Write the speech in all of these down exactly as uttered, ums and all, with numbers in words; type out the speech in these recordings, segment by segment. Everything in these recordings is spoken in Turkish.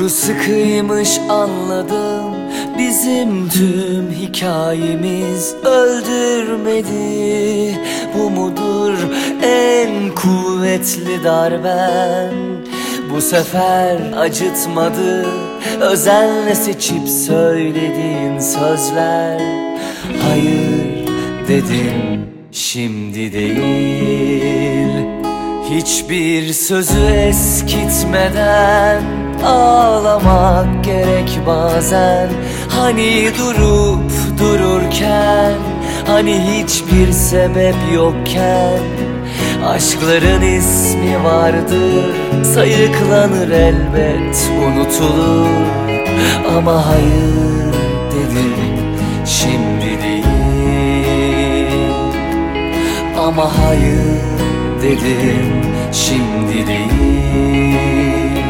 Kuru sıkıymış anladım, bizim tüm hikayemiz öldürmedi. Bu mudur en kuvvetli darben? Bu sefer acıtmadı, özenle seçip söylediğin sözler. Hayır dedim, şimdi değil. Hiçbir sözü eskitmeden ağlamak gerek bazen. Hani durup dururken, hani hiçbir sebep yokken. Aşkların ismi vardır, sayıklanır elbet, unutulur. Ama hayır dedim, şimdi değil. Ama hayır dedim, şimdi değil.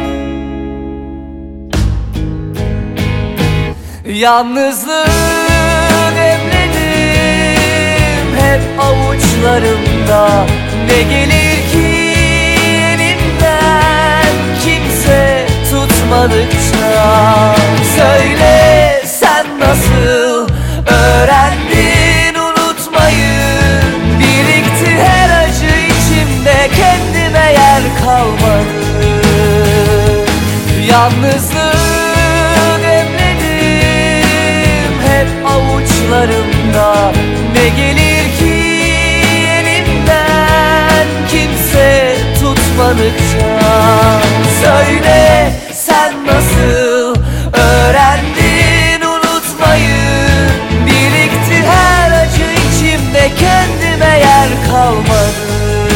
Yalnızlığı demledim hep avuçlarımda. Ne gelir ki elimden, kimse tutmadıkça. Söyle, sen nasıl öğrendin unutmayı? Birikti her acı içimde, kendime yer kalmadı. Yalnızlığı demledim hep avuçlarımda. Ne gelir ki elimden, kimse tutmadıkça. Söyle, sen nasıl öğrendin unutmayı? Birikti her acı içimde, kendime yer kalmadı.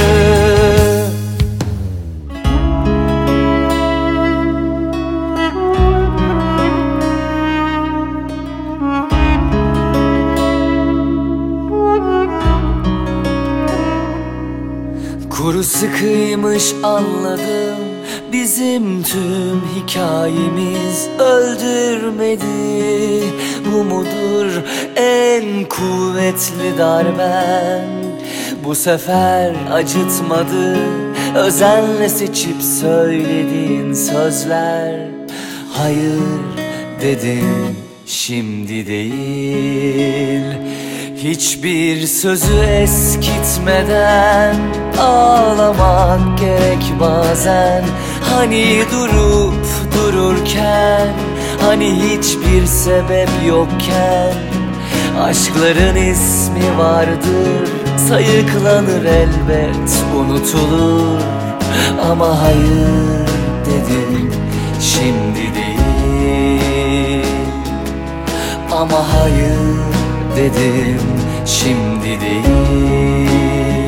Kuru sıkıymış anladım, bizim tüm hikayemiz öldürmedi. Bu mudur en kuvvetli darben? Bu sefer acıtmadı, özenle seçip söylediğin sözler. Hayır dedim, şimdi değil. Hiçbir sözü eskitmeden ağlamak gerek bazen. Hani durup dururken, hani hiçbir sebep yokken. Aşkların ismi vardır, sayıklanır elbet, unutulur. Ama hayır dedim, şimdi değil. Ama hayır dedim, şimdi değil.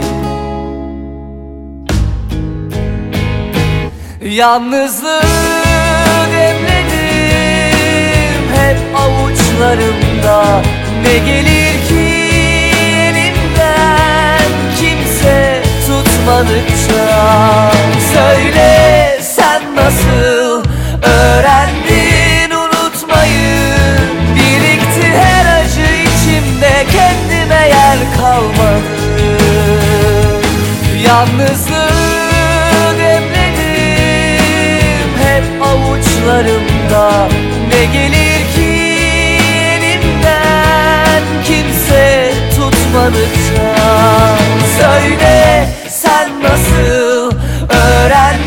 Yalnızlığı demledim hep avuçlarımda. Ne gelir ki elimden, kimse tutmadıkça. Söyle, sen nasıl öğrendin unutmayı? Birikti her acı içimde, kendime yer kalmadı. Yalnızlığı demledim hep avuçlarımda. Ne gelir ki elimden, kimse tutmadıkça. Söyle, sen nasıl öğrendin